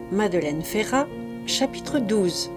Madeleine Ferrat, chapitre 12.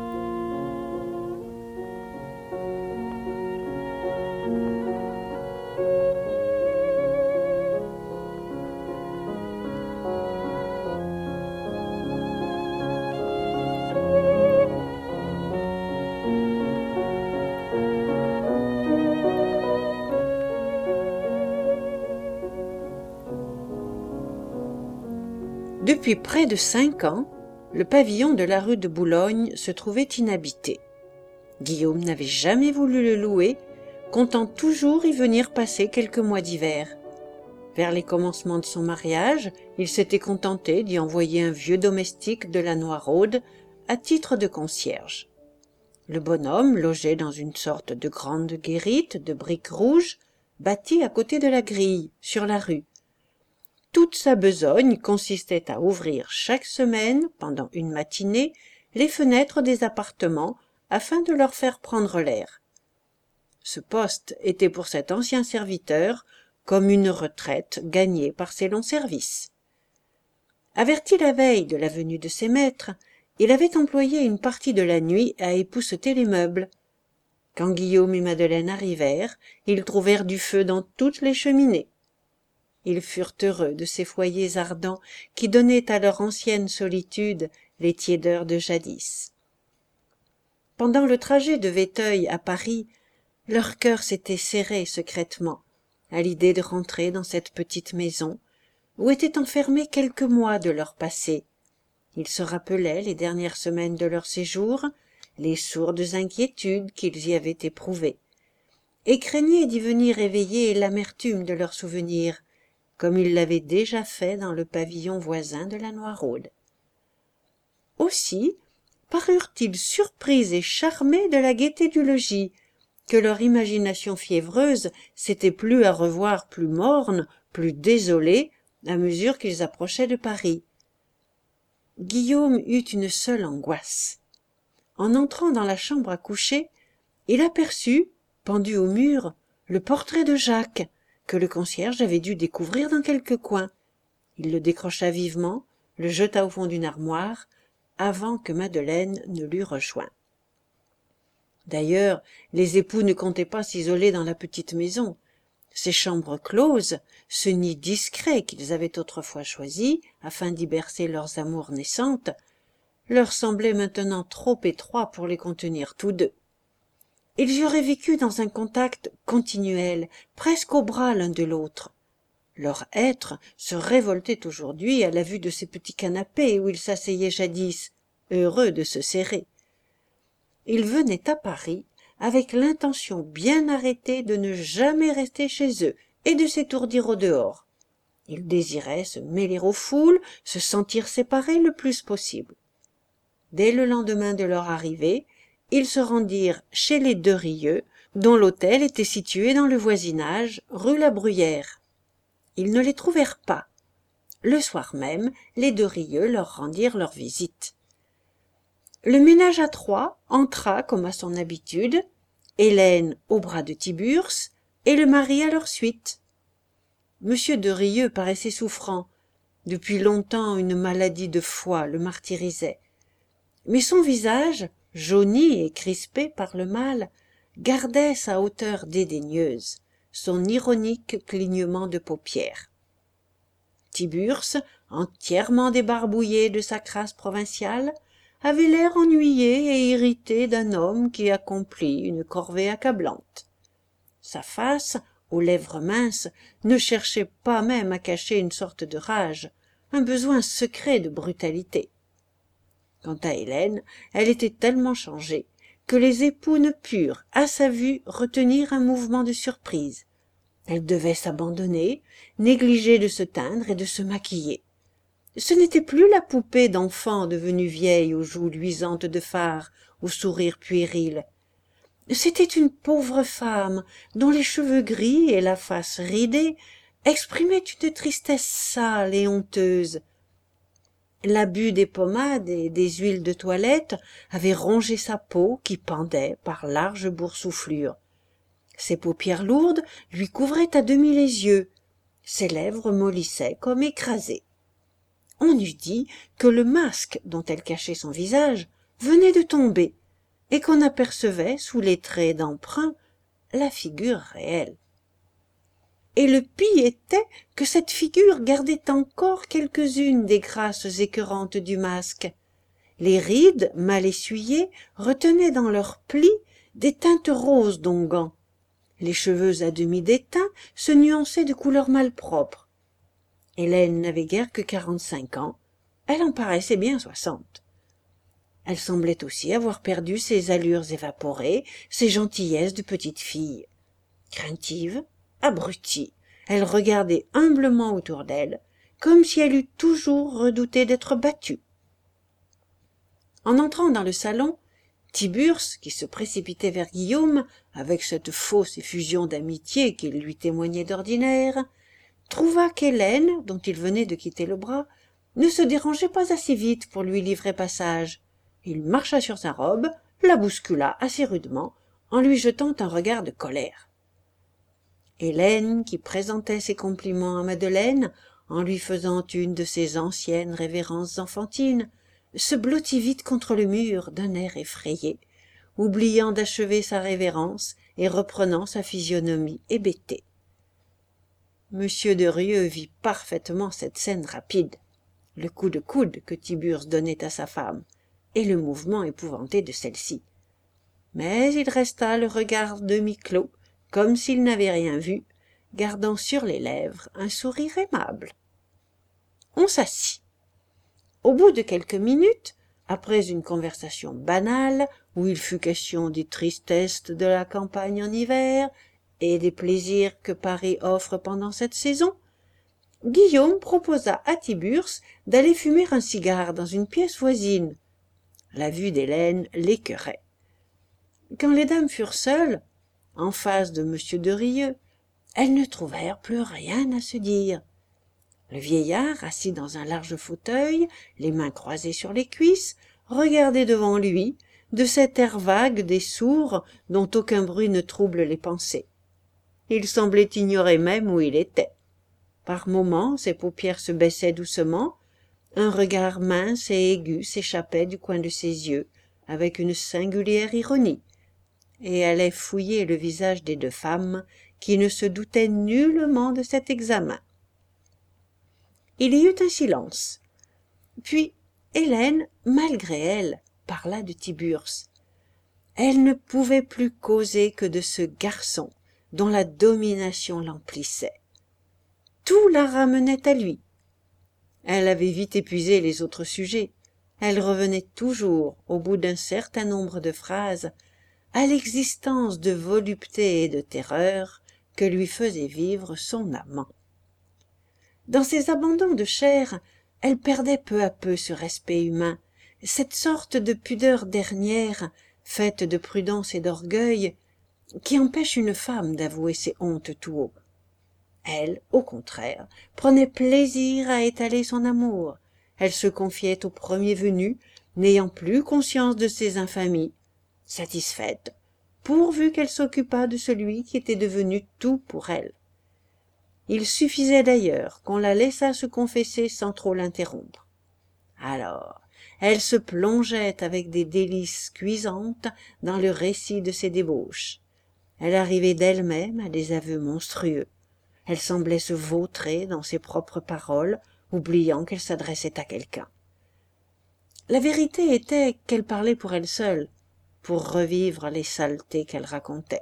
Depuis près de 5 ans, le pavillon de la rue de Boulogne se trouvait inhabité. Guillaume n'avait jamais voulu le louer, comptant toujours y venir passer quelques mois d'hiver. Vers les commencements de son mariage, il s'était contenté d'y envoyer un vieux domestique de la Noiraude à titre de concierge. Le bonhomme logeait dans une sorte de grande guérite de briques rouges, bâtie à côté de la grille, sur la rue. Toute sa besogne consistait à ouvrir chaque semaine, pendant une matinée, les fenêtres des appartements afin de leur faire prendre l'air. Ce poste était pour cet ancien serviteur comme une retraite gagnée par ses longs services. Averti la veille de la venue de ses maîtres, il avait employé une partie de la nuit à épousseter les meubles. Quand Guillaume et Madeleine arrivèrent, ils trouvèrent du feu dans toutes les cheminées. Ils furent heureux de ces foyers ardents qui donnaient à leur ancienne solitude les tiédeurs de jadis. Pendant le trajet de Véteuil à Paris, leur cœur s'était serré secrètement à l'idée de rentrer dans cette petite maison où étaient enfermés quelques mois de leur passé. Ils se rappelaient les dernières semaines de leur séjour, les sourdes inquiétudes qu'ils y avaient éprouvées, et craignaient d'y venir éveiller l'amertume de leurs souvenirs, comme ils l'avaient déjà fait dans le pavillon voisin de la Noiraude. Aussi parurent-ils surpris et charmés de la gaieté du logis, que leur imagination fiévreuse s'était plu à revoir plus morne, plus désolée, à mesure qu'ils approchaient de Paris. Guillaume eut une seule angoisse. En entrant dans la chambre à coucher, il aperçut, pendu au mur, le portrait de Jacques, que le concierge avait dû découvrir dans quelque coin. Il le décrocha vivement, le jeta au fond d'une armoire, avant que Madeleine ne l'eût rejoint. D'ailleurs, les époux ne comptaient pas s'isoler dans la petite maison. Ces chambres closes, ce nid discret qu'ils avaient autrefois choisi, afin d'y bercer leurs amours naissantes, leur semblaient maintenant trop étroits pour les contenir tous deux. Ils y auraient vécu dans un contact continuel, presque au bras l'un de l'autre. Leur être se révoltait aujourd'hui à la vue de ces petits canapés où ils s'asseyaient jadis, heureux de se serrer. Ils venaient à Paris avec l'intention bien arrêtée de ne jamais rester chez eux et de s'étourdir au dehors. Ils désiraient se mêler aux foules, se sentir séparés le plus possible. Dès le lendemain de leur arrivée, ils se rendirent chez les De Rieux, dont l'hôtel était situé dans le voisinage, rue la Bruyère. Ils ne les trouvèrent pas. Le soir même, les De Rieux leur rendirent leur visite. Le ménage à trois entra comme à son habitude, Hélène au bras de Tiburce et le mari à leur suite. Monsieur de Rieux paraissait souffrant. Depuis longtemps, une maladie de foie le martyrisait. Mais son visage, jauni et crispé par le mal, gardait sa hauteur dédaigneuse, son ironique clignement de paupières. Tiburce, entièrement débarbouillé de sa crasse provinciale, avait l'air ennuyé et irrité d'un homme qui accomplit une corvée accablante. Sa face, aux lèvres minces, ne cherchait pas même à cacher une sorte de rage, un besoin secret de brutalité. Quant à Hélène, elle était tellement changée que les époux ne purent, à sa vue, retenir un mouvement de surprise. Elle devait s'abandonner, négliger de se teindre et de se maquiller. Ce n'était plus la poupée d'enfant devenue vieille aux joues luisantes de fard, au sourire puéril. C'était une pauvre femme dont les cheveux gris et la face ridée exprimaient une tristesse sale et honteuse. L'abus des pommades et des huiles de toilette avait rongé sa peau qui pendait par larges boursouflures. Ses paupières lourdes lui couvraient à demi les yeux, ses lèvres mollissaient comme écrasées. on eût dit que le masque dont elle cachait son visage venait de tomber, et qu'on apercevait, sous les traits d'emprunt, la figure réelle. Et le pis était que cette figure gardait encore quelques-unes des grâces écœurantes du masque. Les rides, mal essuyées, retenaient dans leurs plis des teintes roses d'onguent. Les cheveux à demi déteints se nuançaient de couleurs malpropres. Hélène n'avait guère que 45 ans, elle en paraissait bien 60. Elle semblait aussi avoir perdu ses allures évaporées, ses gentillesses de petite fille. Craintive, abrutie, elle regardait humblement autour d'elle, comme si elle eût toujours redouté d'être battue. En entrant dans le salon, Tiburce, qui se précipitait vers Guillaume, avec cette fausse effusion d'amitié qu'il lui témoignait d'ordinaire, trouva qu'Hélène, dont il venait de quitter le bras, ne se dérangeait pas assez vite pour lui livrer passage. Il marcha sur sa robe, la bouscula assez rudement, en lui jetant un regard de colère. Hélène, qui présentait ses compliments à Madeleine, en lui faisant une de ses anciennes révérences enfantines, se blottit vite contre le mur d'un air effrayé, oubliant d'achever sa révérence et reprenant sa physionomie hébétée. Monsieur de Rieux vit parfaitement cette scène rapide, le coup de coude que Tiburce donnait à sa femme, et le mouvement épouvanté de celle-ci. Mais il resta le regard demi-clos, comme s'il n'avait rien vu, gardant sur les lèvres un sourire aimable. On s'assit. Au bout de quelques minutes, après une conversation banale, où il fut question des tristesses de la campagne en hiver et des plaisirs que Paris offre pendant cette saison, Guillaume proposa à Tiburce d'aller fumer un cigare dans une pièce voisine. La vue d'Hélène l'écœurait. Quand les dames furent seules, en face de M. de Rieux, elles ne trouvèrent plus rien à se dire. Le vieillard, assis dans un large fauteuil, les mains croisées sur les cuisses, regardait devant lui, de cet air vague des sourds dont aucun bruit ne trouble les pensées. Il semblait ignorer même où il était. Par moments, ses paupières se baissaient doucement, un regard mince et aigu s'échappait du coin de ses yeux, avec une singulière ironie, et allait fouiller le visage des deux femmes, qui ne se doutaient nullement de cet examen. Il y eut un silence. Puis Hélène, malgré elle, parla de Tiburce. Elle ne pouvait plus causer que de ce garçon dont la domination l'emplissait. Tout la ramenait à lui. Elle avait vite épuisé les autres sujets. Elle revenait toujours, au bout d'un certain nombre de phrases, à l'existence de volupté et de terreur que lui faisait vivre son amant. Dans ces abandons de chair, elle perdait peu à peu ce respect humain, cette sorte de pudeur dernière, faite de prudence et d'orgueil, qui empêche une femme d'avouer ses hontes tout haut. Elle, au contraire, prenait plaisir à étaler son amour. Elle se confiait au premier venu, n'ayant plus conscience de ses infamies, satisfaite, pourvu qu'elle s'occupât de celui qui était devenu tout pour elle. Il suffisait d'ailleurs qu'on la laissât se confesser sans trop l'interrompre. Alors, elle se plongeait avec des délices cuisantes dans le récit de ses débauches. Elle arrivait d'elle-même à des aveux monstrueux. Elle semblait se vautrer dans ses propres paroles, oubliant qu'elle s'adressait à quelqu'un. La vérité était qu'elle parlait pour elle seule, pour revivre les saletés qu'elle racontait.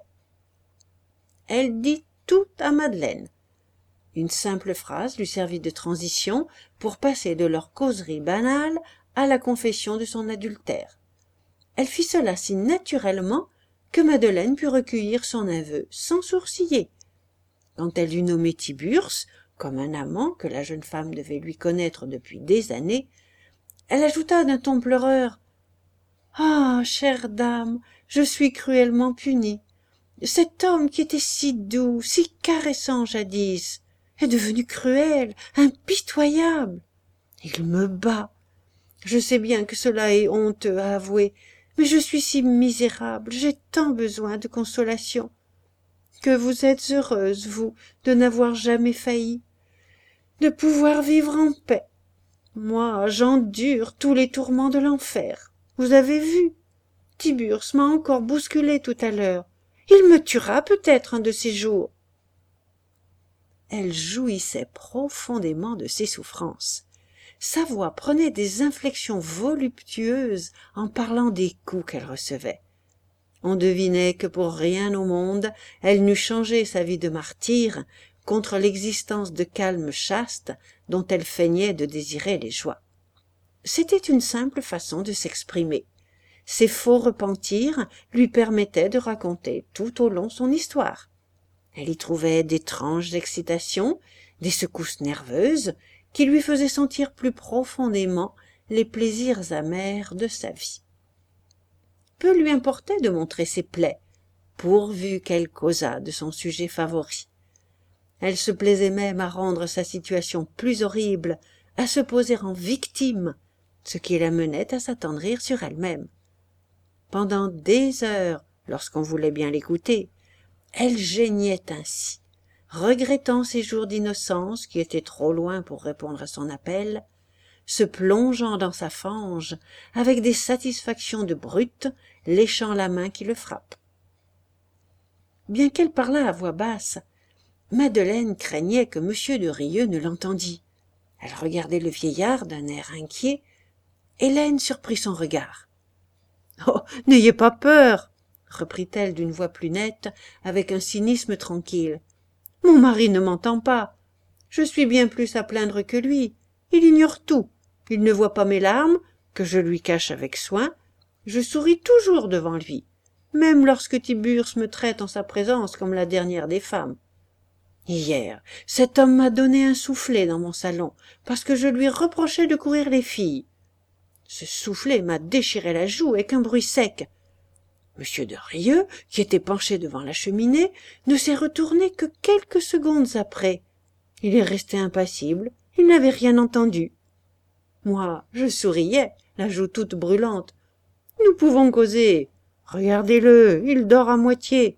Elle dit tout à Madeleine. Une simple phrase lui servit de transition pour passer de leur causerie banale à la confession de son adultère. Elle fit cela si naturellement que Madeleine put recueillir son aveu sans sourciller. Quand elle eut nommé Tiburce comme un amant que la jeune femme devait lui connaître depuis des années, elle ajouta d'un ton pleureur: « Ah, chère dame, je suis cruellement punie. Cet homme qui était si doux, si caressant jadis, est devenu cruel, impitoyable. Il me bat. Je sais bien que cela est honteux à avouer, mais je suis si misérable, j'ai tant besoin de consolation. Que vous êtes heureuse, vous, de n'avoir jamais failli, de pouvoir vivre en paix. Moi, j'endure tous les tourments de l'enfer. Vous avez vu? Tiburce m'a encore bousculé tout à l'heure. Il me tuera peut-être un de ces jours. » Elle jouissait profondément de ses souffrances. Sa voix prenait des inflexions voluptueuses en parlant des coups qu'elle recevait. On devinait que pour rien au monde elle n'eût changé sa vie de martyre contre l'existence de calme chaste dont elle feignait de désirer les joies. C'était une simple façon de s'exprimer. Ses faux repentirs lui permettaient de raconter tout au long son histoire. Elle y trouvait d'étranges excitations, des secousses nerveuses qui lui faisaient sentir plus profondément les plaisirs amers de sa vie. Peu lui importait de montrer ses plaies, pourvu qu'elle causât de son sujet favori. Elle se plaisait même à rendre sa situation plus horrible, à se poser en victime, ce qui la menait à s'attendrir sur elle-même. Pendant des heures, lorsqu'on voulait bien l'écouter, elle geignait ainsi, regrettant ses jours d'innocence qui étaient trop loin pour répondre à son appel, se plongeant dans sa fange avec des satisfactions de brute, léchant la main qui le frappe. Bien qu'elle parlât à voix basse, Madeleine craignait que M. de Rieux ne l'entendît. Elle regardait le vieillard d'un air inquiet. Hélène surprit son regard. « Oh, n'ayez pas peur !» reprit-elle d'une voix plus nette, avec un cynisme tranquille. « Mon mari ne m'entend pas. Je suis bien plus à plaindre que lui. Il ignore tout. Il ne voit pas mes larmes, que je lui cache avec soin. Je souris toujours devant lui, même lorsque Tiburce me traite en sa présence comme la dernière des femmes. Hier, cet homme m'a donné un soufflet dans mon salon, parce que je lui reprochais de courir les filles. Ce soufflet m'a déchiré la joue avec un bruit sec. M. de Rieux, qui était penché devant la cheminée, ne s'est retourné que quelques secondes après. Il est resté impassible, il n'avait rien entendu. Moi, je souriais, la joue toute brûlante. Nous pouvons causer. Regardez-le, il dort à moitié.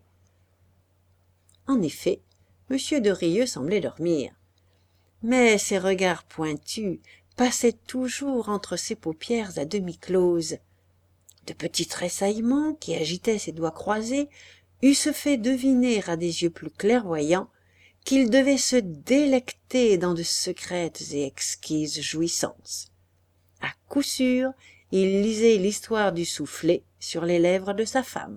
En effet, M. de Rieux semblait dormir. Mais ses regards pointus passaient toujours entre ses paupières à demi closes. De petits tressaillements qui agitaient ses doigts croisés eussent fait deviner à des yeux plus clairvoyants qu'il devait se délecter dans de secrètes et exquises jouissances. À coup sûr, il lisait l'histoire du soufflet sur les lèvres de sa femme.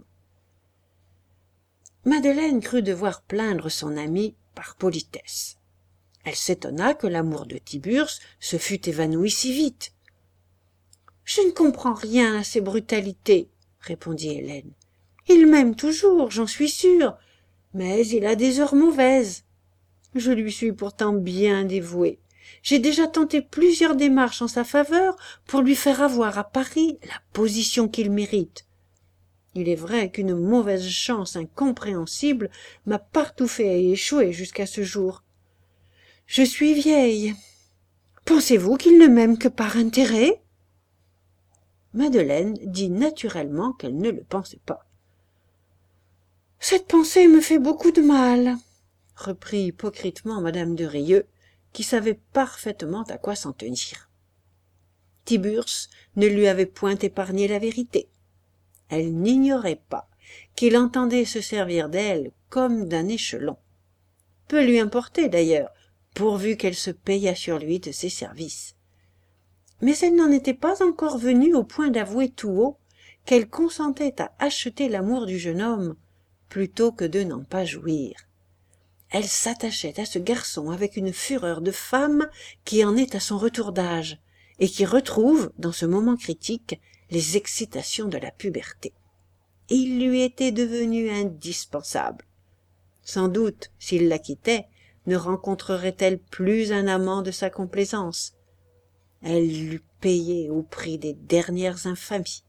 Madeleine crut devoir plaindre son amie par politesse. Elle s'étonna que l'amour de Tiburce se fût évanoui si vite. « Je ne comprends rien à ces brutalités, » répondit Hélène. « Il m'aime toujours, j'en suis sûre, mais il a des heures mauvaises. Je lui suis pourtant bien dévouée. J'ai déjà tenté plusieurs démarches en sa faveur pour lui faire avoir à Paris la position qu'il mérite. Il est vrai qu'une mauvaise chance incompréhensible m'a partout fait échouer jusqu'à ce jour. Je suis vieille. Pensez-vous qu'il ne m'aime que par intérêt ?» Madeleine dit naturellement qu'elle ne le pensait pas. « Cette pensée me fait beaucoup de mal, » reprit hypocritement madame de Rieux, qui savait parfaitement à quoi s'en tenir. Tiburce ne lui avait point épargné la vérité. Elle n'ignorait pas qu'il entendait se servir d'elle comme d'un échelon. Peu lui importait d'ailleurs, pourvu qu'elle se payât sur lui de ses services. Mais elle n'en était pas encore venue au point d'avouer tout haut qu'elle consentait à acheter l'amour du jeune homme plutôt que de n'en pas jouir. Elle s'attachait à ce garçon avec une fureur de femme qui en est à son retour d'âge et qui retrouve, dans ce moment critique, les excitations de la puberté. Il lui était devenu indispensable. Sans doute, s'il la quittait, ne rencontrerait-elle plus un amant de sa complaisance. Elle l'eût payé au prix des dernières infamies.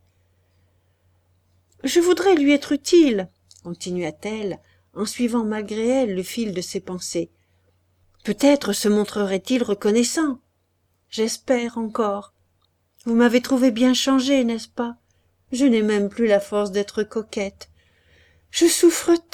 « Je voudrais lui être utile, » continua-t-elle, en suivant malgré elle le fil de ses pensées. « Peut-être se montrerait-il reconnaissant. J'espère encore. Vous m'avez trouvé bien changée, n'est-ce pas? Je n'ai même plus la force d'être coquette. Je souffre tant. »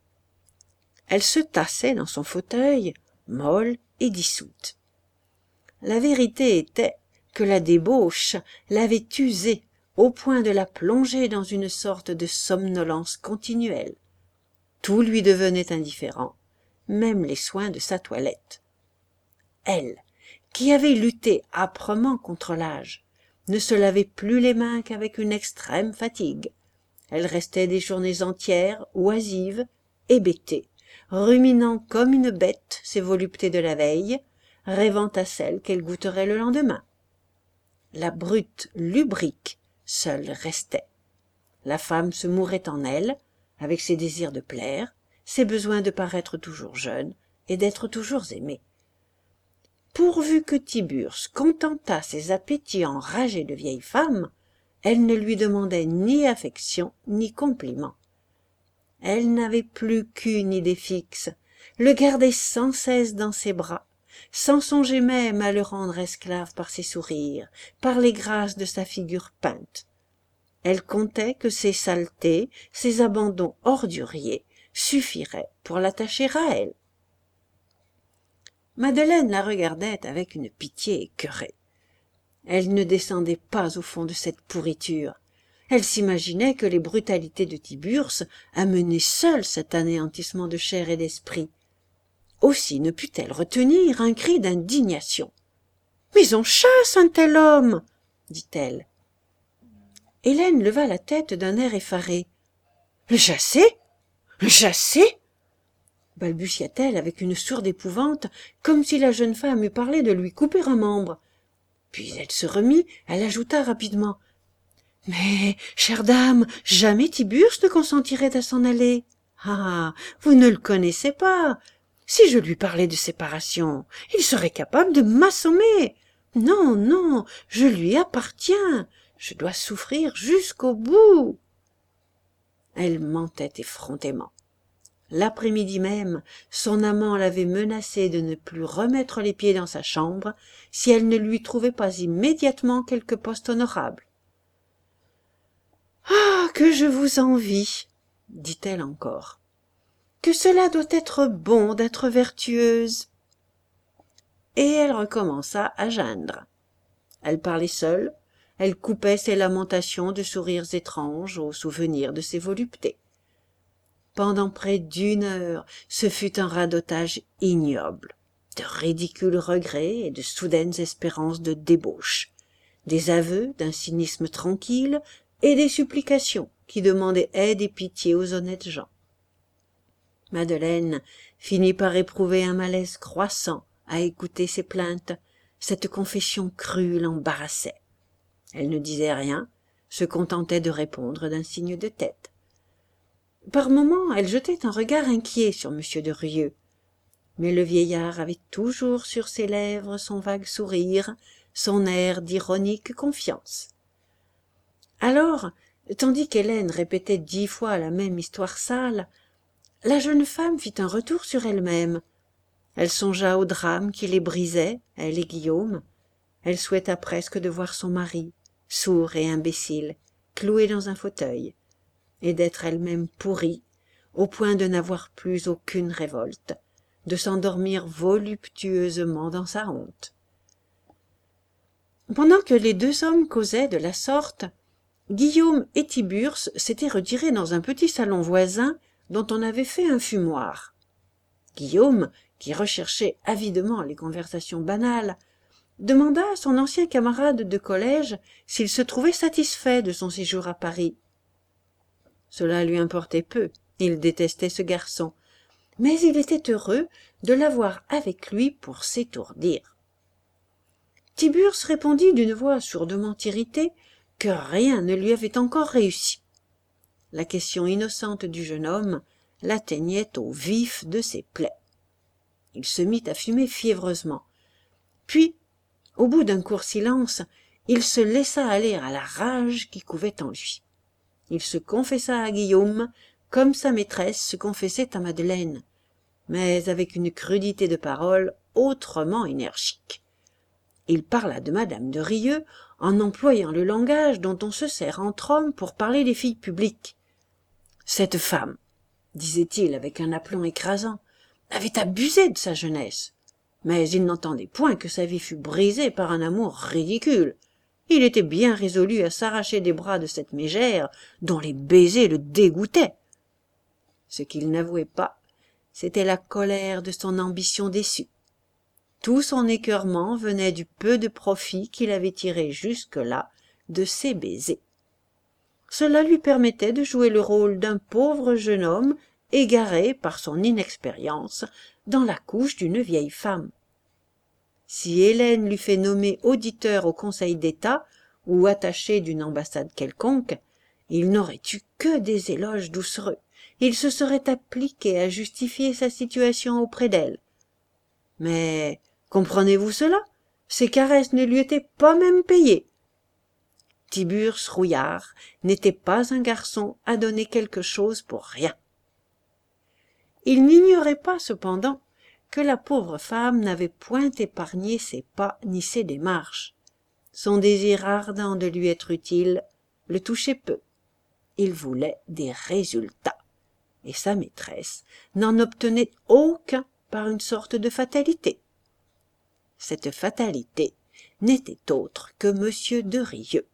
Elle se tassait dans son fauteuil, molle et dissoute. La vérité était que la débauche l'avait usé au point de la plonger dans une sorte de somnolence continuelle. Tout lui devenait indifférent, même les soins de sa toilette. Elle, qui avait lutté âprement contre l'âge, ne se lavait plus les mains qu'avec une extrême fatigue. Elle restait des journées entières, oisive, hébétée, ruminant comme une bête ses voluptés de la veille, rêvant à celles qu'elle goûterait le lendemain. La brute lubrique seule restait. La femme se mourait en elle, avec ses désirs de plaire, ses besoins de paraître toujours jeune et d'être toujours aimée. Pourvu que Tiburce contentât ses appétits enragés de vieille femme, elle ne lui demandait ni affection ni compliment. Elle n'avait plus qu'une idée fixe, le garder sans cesse dans ses bras, sans songer même à le rendre esclave par ses sourires, par les grâces de sa figure peinte. Elle comptait que ses saletés, ses abandons orduriers suffiraient pour l'attacher à elle. Madeleine la regardait avec une pitié écœurée. Elle ne descendait pas au fond de cette pourriture. Elle s'imaginait que les brutalités de Tiburce amenaient seules cet anéantissement de chair et d'esprit. Aussi ne put-elle retenir un cri d'indignation. « Mais on chasse un tel homme !» dit-elle. Hélène leva la tête d'un air effaré. « Le chasser ? Le chasser ?» balbutia-t-elle avec une sourde épouvante, comme si la jeune femme eût parlé de lui couper un membre. Puis elle se remit, elle ajouta rapidement. « Mais, chère dame, jamais Tiburce ne consentirait à s'en aller. Ah, vous ne le connaissez pas. Si je lui parlais de séparation, il serait capable de m'assommer. Non, non, je lui appartiens. Je dois souffrir jusqu'au bout. » Elle mentait effrontément. L'après-midi même, son amant l'avait menacée de ne plus remettre les pieds dans sa chambre si elle ne lui trouvait pas immédiatement quelque poste honorable. « Ah, que je vous envie !» dit-elle encore. « Que cela doit être bon d'être vertueuse !» Et elle recommença à geindre. Elle parlait seule, elle coupait ses lamentations de sourires étranges au souvenir de ses voluptés. Pendant près d'1 heure, ce fut un radotage ignoble, de ridicules regrets et de soudaines espérances de débauche, des aveux d'un cynisme tranquille et des supplications qui demandaient aide et pitié aux honnêtes gens. Madeleine finit par éprouver un malaise croissant à écouter ces plaintes. Cette confession crue l'embarrassait. Elle ne disait rien, se contentait de répondre d'un signe de tête. Par moments, elle jetait un regard inquiet sur M. de Rieux, mais le vieillard avait toujours sur ses lèvres son vague sourire, son air d'ironique confiance. Alors, tandis qu'Hélène répétait 10 fois la même histoire sale, la jeune femme fit un retour sur elle-même. Elle songea au drame qui les brisait, elle et Guillaume. Elle souhaita presque de voir son mari, sourd et imbécile, cloué dans un fauteuil, et d'être elle-même pourrie, au point de n'avoir plus aucune révolte, de s'endormir voluptueusement dans sa honte. Pendant que les 2 hommes causaient de la sorte, Guillaume et Tiburce s'étaient retirés dans un petit salon voisin dont on avait fait un fumoir. Guillaume, qui recherchait avidement les conversations banales, demanda à son ancien camarade de collège s'il se trouvait satisfait de son séjour à Paris. Cela lui importait peu, il détestait ce garçon, mais il était heureux de l'avoir avec lui pour s'étourdir. Tiburce répondit d'une voix sourdement irritée que rien ne lui avait encore réussi. La question innocente du jeune homme l'atteignait au vif de ses plaies. Il se mit à fumer fiévreusement. Puis, au bout d'un court silence, il se laissa aller à la rage qui couvait en lui. Il se confessa à Guillaume comme sa maîtresse se confessait à Madeleine, mais avec une crudité de parole autrement énergique. Il parla de madame de Rieux en employant le langage dont on se sert entre hommes pour parler des filles publiques. Cette femme, disait-il avec un aplomb écrasant, avait abusé de sa jeunesse. mais il n'entendait point que sa vie fût brisée par un amour ridicule. Il était bien résolu à s'arracher des bras de cette mégère dont les baisers le dégoûtaient. Ce qu'il n'avouait pas, c'était la colère de son ambition déçue. Tout son écœurement venait du peu de profit qu'il avait tiré jusque-là de ses baisers. Cela lui permettait de jouer le rôle d'un pauvre jeune homme égaré par son inexpérience dans la couche d'une vieille femme. Si Hélène l'eût fait nommer auditeur au Conseil d'État ou attaché d'une ambassade quelconque, il n'aurait eu que des éloges doucereux. Il se serait appliqué à justifier sa situation auprès d'elle. Mais comprenez-vous cela? Ses caresses ne lui étaient pas même payées. Tiburce Rouillard n'était pas un garçon à donner quelque chose pour rien. Il n'ignorait pas cependant que la pauvre femme n'avait point épargné ses pas ni ses démarches. Son désir ardent de lui être utile le touchait peu. Il voulait des résultats, et sa maîtresse n'en obtenait aucun par une sorte de fatalité. Cette fatalité n'était autre que M. de Rieux.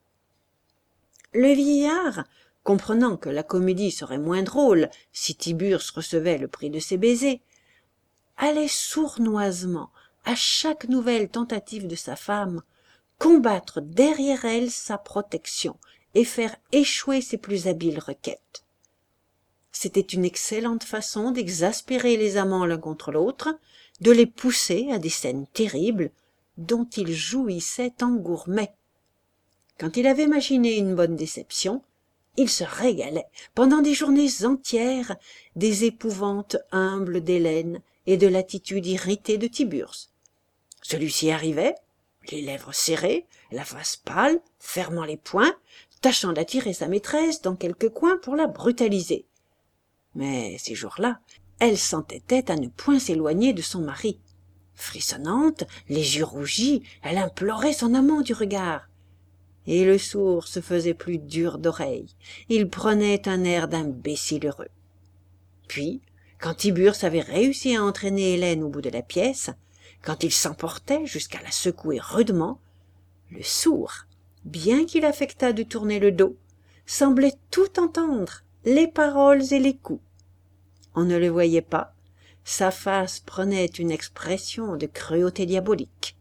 Le vieillard, comprenant que la comédie serait moins drôle si Tiburce recevait le prix de ses baisers, allait sournoisement, à chaque nouvelle tentative de sa femme, combattre derrière elle sa protection et faire échouer ses plus habiles requêtes. C'était une excellente façon d'exaspérer les amants l'un contre l'autre, de les pousser à des scènes terribles dont il jouissait en gourmet. Quand il avait machiné une bonne déception, il se régalait pendant des journées entières des épouvantes humbles d'Hélène et de l'attitude irritée de Tiburce. Celui-ci arrivait, les lèvres serrées, la face pâle, fermant les poings, tâchant d'attirer sa maîtresse dans quelque coin pour la brutaliser. Mais ces jours-là, elle s'entêtait à ne point s'éloigner de son mari. Frissonnante, les yeux rougis, elle implorait son amant du regard. Et le sourd se faisait plus dur d'oreille. Il prenait un air d'imbécile heureux. Puis, quand Tiburce avait réussi à entraîner Hélène au bout de la pièce, quand il s'emportait jusqu'à la secouer rudement, le sourd, bien qu'il affectât de tourner le dos, semblait tout entendre, les paroles et les coups. On ne le voyait pas, sa face prenait une expression de cruauté diabolique.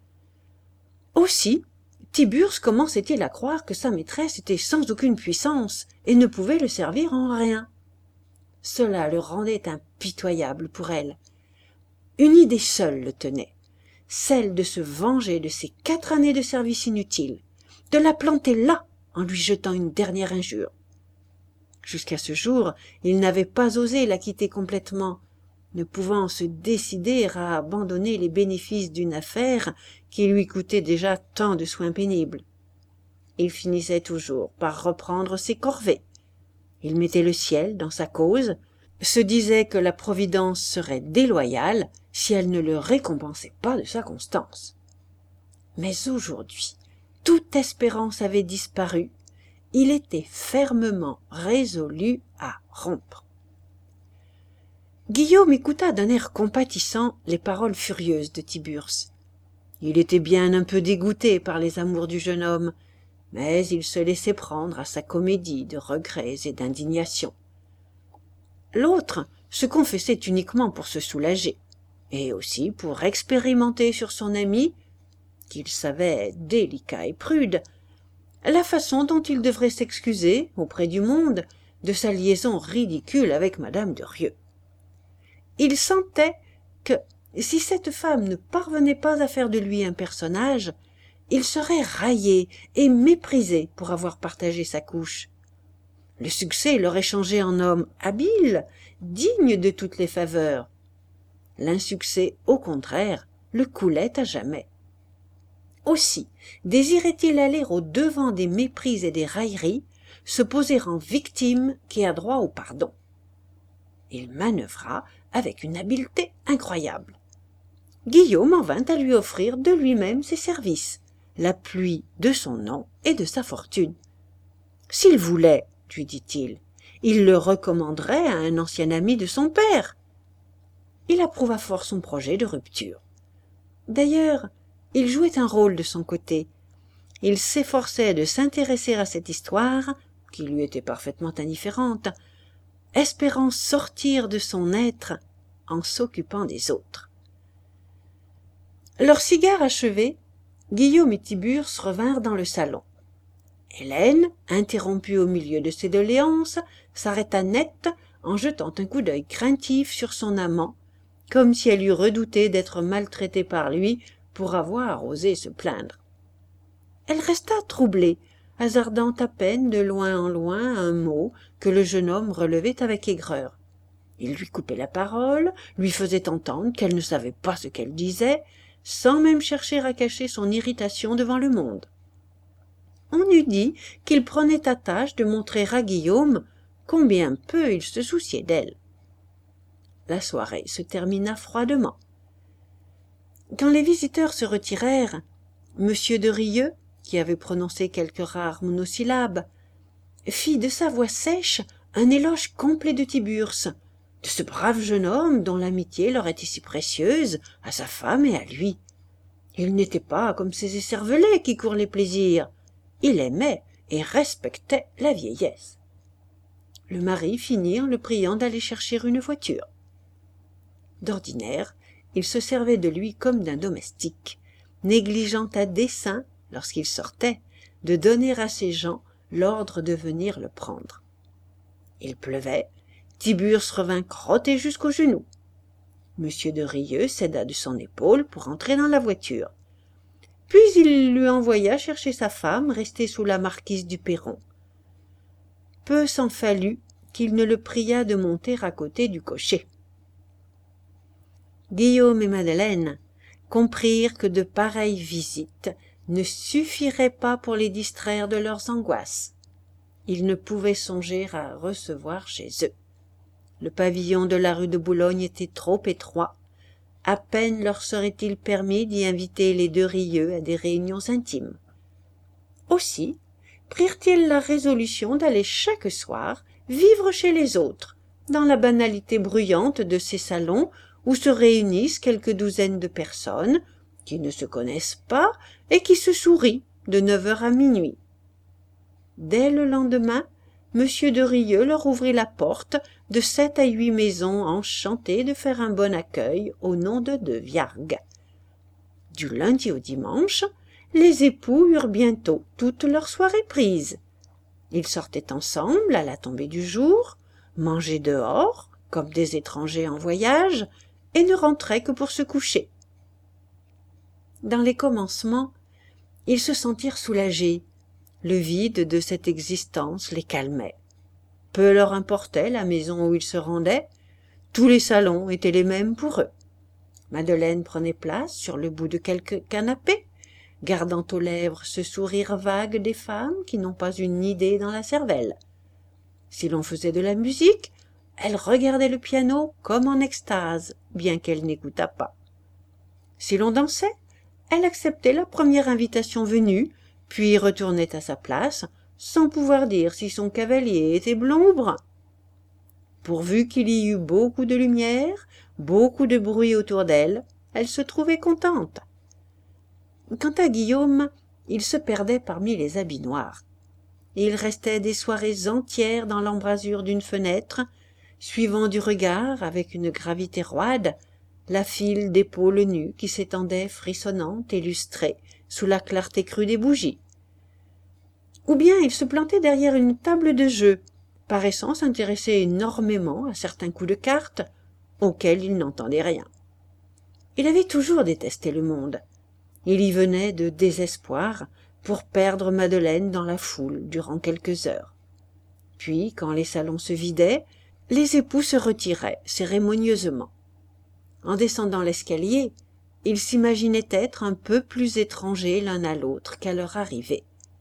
Aussi, Tiburce commençait-il à croire que sa maîtresse était sans aucune puissance et ne pouvait le servir en rien. Cela le rendait impitoyable pour elle. Une idée seule le tenait, celle de se venger de ses 4 années de service inutiles, de la planter là en lui jetant une dernière injure. Jusqu'à ce jour, il n'avait pas osé la quitter complètement, ne pouvant se décider à abandonner les bénéfices d'une affaire qui lui coûtait déjà tant de soins pénibles. Il finissait toujours par reprendre ses corvées. Il mettait le ciel dans sa cause, se disait que la Providence serait déloyale si elle ne le récompensait pas de sa constance. Mais aujourd'hui, toute espérance avait disparu. Il était fermement résolu à rompre. Guillaume écouta d'un air compatissant les paroles furieuses de Tiburce. Il était bien un peu dégoûté par les amours du jeune homme, mais il se laissait prendre à sa comédie de regrets et d'indignation. L'autre se confessait uniquement pour se soulager, et aussi pour expérimenter sur son ami, qu'il savait délicat et prude, la façon dont il devrait s'excuser auprès du monde de sa liaison ridicule avec madame de Rieux. Il sentait que, si cette femme ne parvenait pas à faire de lui un personnage, il serait raillé et méprisé pour avoir partagé sa couche. Le succès l'aurait changé en homme habile, digne de toutes les faveurs. L'insuccès, au contraire, le coulait à jamais. Aussi désirait-il aller au-devant des mépris et des railleries, se poser en victime qui a droit au pardon. Il manœuvra avec une habileté incroyable. Guillaume en vint à lui offrir de lui-même ses services, l'appui de son nom et de sa fortune. S'il voulait, lui dit-il, il le recommanderait à un ancien ami de son père. Il approuva fort son projet de rupture. D'ailleurs, il jouait un rôle de son côté. Il s'efforçait de s'intéresser à cette histoire, qui lui était parfaitement indifférente, espérant sortir de son être en s'occupant des autres. Leur cigare achevé, Guillaume et Tiburce revinrent dans le salon. Hélène, interrompue au milieu de ses doléances, s'arrêta net en jetant un coup d'œil craintif sur son amant, comme si elle eût redouté d'être maltraitée par lui pour avoir osé se plaindre. Elle resta troublée, hasardant à peine de loin en loin un mot que le jeune homme relevait avec aigreur. Il lui coupait la parole, lui faisait entendre qu'elle ne savait pas ce qu'elle disait, sans même chercher à cacher son irritation devant le monde. On eût dit qu'il prenait à tâche de montrer à Guillaume combien peu il se souciait d'elle. La soirée se termina froidement. Quand les visiteurs se retirèrent, M. de Rieux, qui avait prononcé quelques rares monosyllabes, fit de sa voix sèche un éloge complet de Tiburce, de ce brave jeune homme dont l'amitié leur était si précieuse, à sa femme et à lui. Il n'était pas comme ces écervelés qui courent les plaisirs. Il aimait et respectait la vieillesse. Le mari finit en le priant d'aller chercher une voiture. D'ordinaire, il se servait de lui comme d'un domestique, négligeant à dessein, lorsqu'il sortait, de donner à ses gens l'ordre de venir le prendre. Il pleuvait, Tiburce revint crotté jusqu'aux genoux. M. de Rieux céda de son épaule pour entrer dans la voiture. Puis il lui envoya chercher sa femme, restée sous la marquise du perron. Peu s'en fallut qu'il ne le priât de monter à côté du cocher. Guillaume et Madeleine comprirent que de pareilles visites ne suffiraient pas pour les distraire de leurs angoisses. Ils ne pouvaient songer à recevoir chez eux. Le pavillon de la rue de Boulogne était trop étroit. À peine leur serait-il permis d'y inviter les deux Rieux à des réunions intimes. Aussi prirent-ils la résolution d'aller chaque soir vivre chez les autres, dans la banalité bruyante de ces salons où se réunissent quelques douzaines de personnes qui ne se connaissent pas et qui se sourient de 9 heures à minuit. Dès le lendemain, M. de Rieux leur ouvrit la porte de 7 à 8 maisons enchantées de faire un bon accueil au nom de Viargues. Du lundi au dimanche, les époux eurent bientôt toute leur soirée prise. Ils sortaient ensemble à la tombée du jour, mangeaient dehors, comme des étrangers en voyage, et ne rentraient que pour se coucher. Dans les commencements, ils se sentirent soulagés. Le vide de cette existence les calmait. Peu leur importait la maison où ils se rendaient, tous les salons étaient les mêmes pour eux. Madeleine prenait place sur le bout de quelque canapé, gardant aux lèvres ce sourire vague des femmes qui n'ont pas une idée dans la cervelle. Si l'on faisait de la musique, elle regardait le piano comme en extase, bien qu'elle n'écoutât pas. Si l'on dansait, elle acceptait la première invitation venue, puis retournait à sa place, sans pouvoir dire si son cavalier était blond ou brun. Pourvu qu'il y eût beaucoup de lumière, beaucoup de bruit autour d'elle, elle se trouvait contente. Quant à Guillaume, il se perdait parmi les habits noirs. Il restait des soirées entières dans l'embrasure d'une fenêtre, suivant du regard, avec une gravité roide, la file d'épaules nues qui s'étendait frissonnante et lustrée sous la clarté crue des bougies. Ou bien il se plantait derrière une table de jeu, paraissant s'intéresser énormément à certains coups de cartes auxquels il n'entendait rien. Il avait toujours détesté le monde. Il y venait de désespoir pour perdre Madeleine dans la foule durant quelques heures. Puis, quand les salons se vidaient, les époux se retiraient cérémonieusement. En descendant l'escalier, ils s'imaginaient être un peu plus étrangers l'un à l'autre qu'à leur arrivée.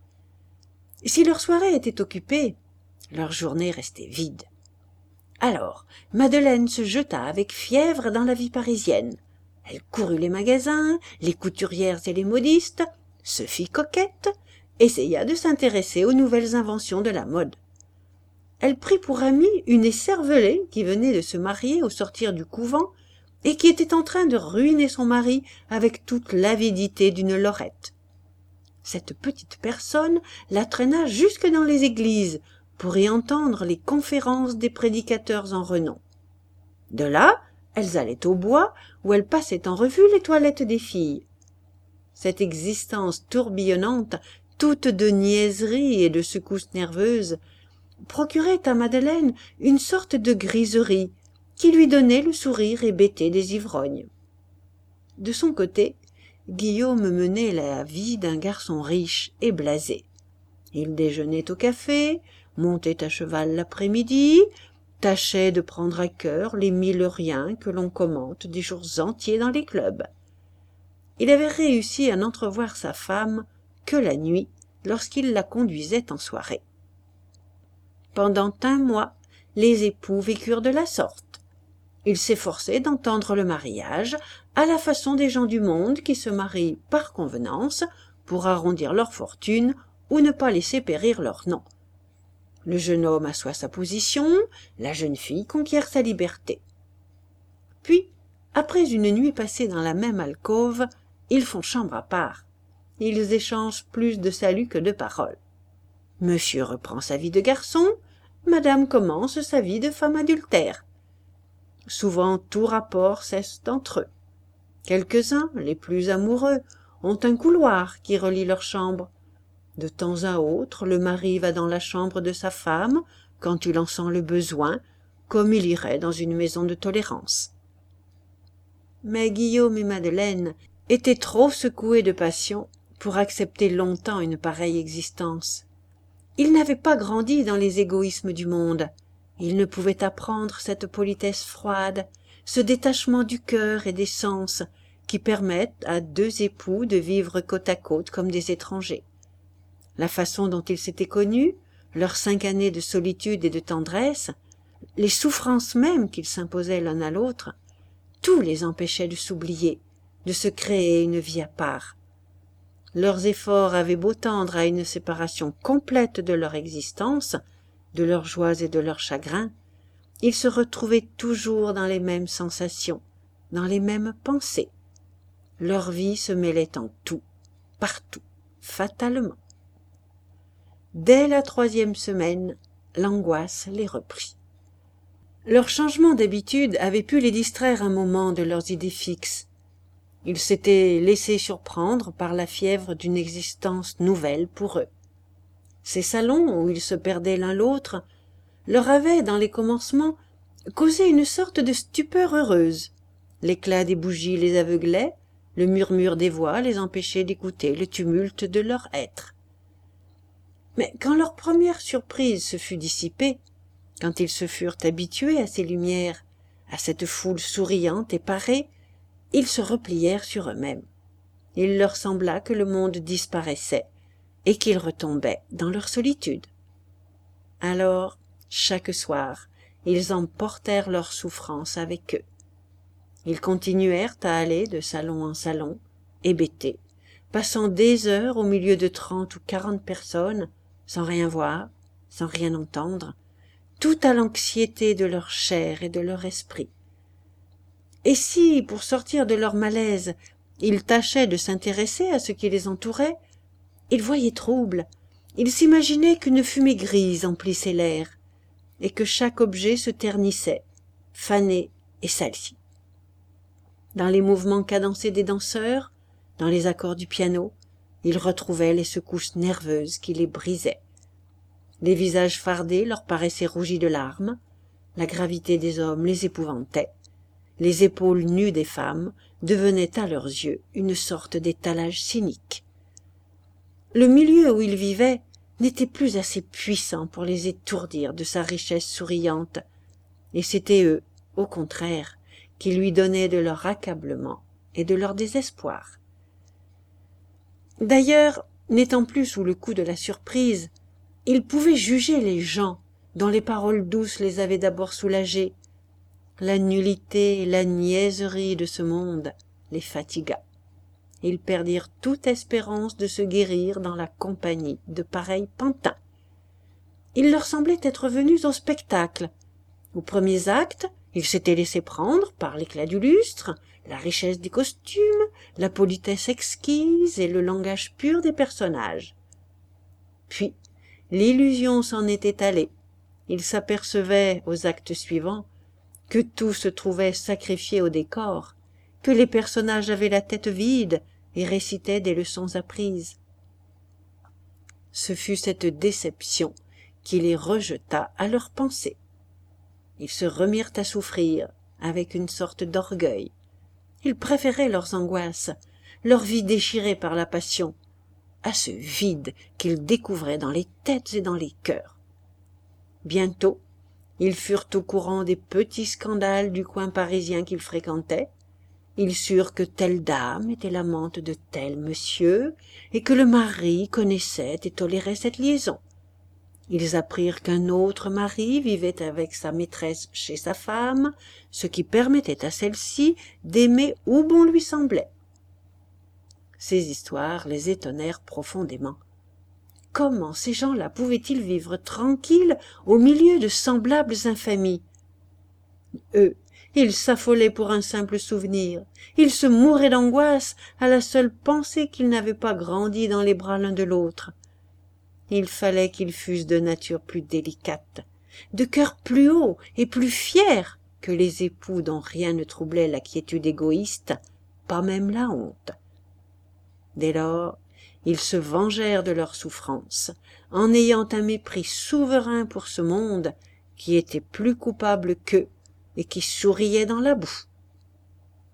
Si leur soirée était occupée, leur journée restait vide. Alors, Madeleine se jeta avec fièvre dans la vie parisienne. Elle courut les magasins, les couturières et les modistes, se fit coquette, essaya de s'intéresser aux nouvelles inventions de la mode. Elle prit pour amie une écervelée qui venait de se marier au sortir du couvent et qui était en train de ruiner son mari avec toute l'avidité d'une lorette. Cette petite personne la traîna jusque dans les églises pour y entendre les conférences des prédicateurs en renom. De là, elles allaient au bois où elles passaient en revue les toilettes des filles. Cette existence tourbillonnante, toute de niaiseries et de secousses nerveuses, procurait à Madeleine une sorte de griserie qui lui donnait le sourire hébété des ivrognes. De son côté, Guillaume menait la vie d'un garçon riche et blasé. Il déjeunait au café, montait à cheval l'après-midi, tâchait de prendre à cœur les 1000 riens que l'on commente des jours entiers dans les clubs. Il avait réussi à n'entrevoir sa femme que la nuit, lorsqu'il la conduisait en soirée. Pendant un mois, les époux vécurent de la sorte. Ils s'efforçaient d'entendre le mariage à la façon des gens du monde qui se marient par convenance pour arrondir leur fortune ou ne pas laisser périr leur nom. Le jeune homme assoit sa position, la jeune fille conquiert sa liberté. Puis, après une nuit passée dans la même alcôve, ils font chambre à part. Ils échangent plus de saluts que de paroles. Monsieur reprend sa vie de garçon, madame commence sa vie de femme adultère. Souvent tout rapport cesse entre eux. Quelques-uns, les plus amoureux, ont un couloir qui relie leurs chambres. De temps à autre, le mari va dans la chambre de sa femme, quand il en sent le besoin, comme il irait dans une maison de tolérance. Mais Guillaume et Madeleine étaient trop secoués de passion pour accepter longtemps une pareille existence. Ils n'avaient pas grandi dans les égoïsmes du monde. Ils ne pouvaient apprendre cette politesse froide, ce détachement du cœur et des sens qui permettent à deux époux de vivre côte à côte comme des étrangers. La façon dont ils s'étaient connus, leurs 5 années de solitude et de tendresse, les souffrances mêmes qu'ils s'imposaient l'un à l'autre, tout les empêchait de s'oublier, de se créer une vie à part. Leurs efforts avaient beau tendre à une séparation complète de leur existence, de leurs joies et de leurs chagrins, ils se retrouvaient toujours dans les mêmes sensations, dans les mêmes pensées. Leur vie se mêlait en tout, partout, fatalement. Dès la 3e semaine, l'angoisse les reprit. Leur changement d'habitude avait pu les distraire un moment de leurs idées fixes. Ils s'étaient laissés surprendre par la fièvre d'une existence nouvelle pour eux. Ces salons où ils se perdaient l'un l'autre leur avaient, dans les commencements, causé une sorte de stupeur heureuse. L'éclat des bougies les aveuglait, le murmure des voix les empêchait d'écouter le tumulte de leur être. Mais quand leur première surprise se fut dissipée, quand ils se furent habitués à ces lumières, à cette foule souriante et parée, ils se replièrent sur eux-mêmes. Il leur sembla que le monde disparaissait et qu'ils retombaient dans leur solitude. Alors, chaque soir, ils emportèrent leur souffrance avec eux. Ils continuèrent à aller de salon en salon, hébétés, passant des heures au milieu de 30 ou 40 personnes, sans rien voir, sans rien entendre, tout à l'anxiété de leur chair et de leur esprit. Et si, pour sortir de leur malaise, ils tâchaient de s'intéresser à ce qui les entourait, ils voyaient trouble, ils s'imaginaient qu'une fumée grise emplissait l'air, et que chaque objet se ternissait, fané et sali. Dans les mouvements cadencés des danseurs, dans les accords du piano, ils retrouvaient les secousses nerveuses qui les brisaient. Les visages fardés leur paraissaient rougis de larmes, la gravité des hommes les épouvantait, les épaules nues des femmes devenaient à leurs yeux une sorte d'étalage cynique. Le milieu où ils vivaient n'était plus assez puissant pour les étourdir de sa richesse souriante, et c'étaient eux, au contraire, qui lui donnaient de leur accablement et de leur désespoir. D'ailleurs, n'étant plus sous le coup de la surprise, ils pouvaient juger les gens dont les paroles douces les avaient d'abord soulagés. La nullité et la niaiserie de ce monde les fatigua. Ils perdirent toute espérance de se guérir dans la compagnie de pareils pantins. Ils leur semblaient être venus au spectacle. Aux premiers actes, Ils s'étaient laissés prendre par l'éclat du lustre, la richesse des costumes, la politesse exquise et le langage pur des personnages. Puis, l'illusion s'en était allée. Ils s'apercevaient, aux actes suivants, que tout se trouvait sacrifié au décor, que les personnages avaient la tête vide et récitaient des leçons apprises. Ce fut cette déception qui les rejeta à leurs pensées. Ils se remirent à souffrir avec une sorte d'orgueil. Ils préféraient leurs angoisses, leur vie déchirée par la passion, à ce vide qu'ils découvraient dans les têtes et dans les cœurs. Bientôt, ils furent au courant des petits scandales du coin parisien qu'ils fréquentaient. Ils surent que telle dame était l'amante de tel monsieur, et que le mari connaissait et tolérait cette liaison. Ils apprirent qu'un autre mari vivait avec sa maîtresse chez sa femme, ce qui permettait à celle-ci d'aimer où bon lui semblait. Ces histoires les étonnèrent profondément. Comment ces gens-là pouvaient-ils vivre tranquilles au milieu de semblables infamies? Eux, ils s'affolaient pour un simple souvenir, ils se mouraient d'angoisse à la seule pensée qu'ils n'avaient pas grandi dans les bras l'un de l'autre. Il fallait qu'ils fussent de nature plus délicate, de cœur plus haut et plus fier que les époux dont rien ne troublait la quiétude égoïste, pas même la honte. Dès lors, ils se vengèrent de leurs souffrances, en ayant un mépris souverain pour ce monde qui était plus coupable qu'eux et qui souriait dans la boue.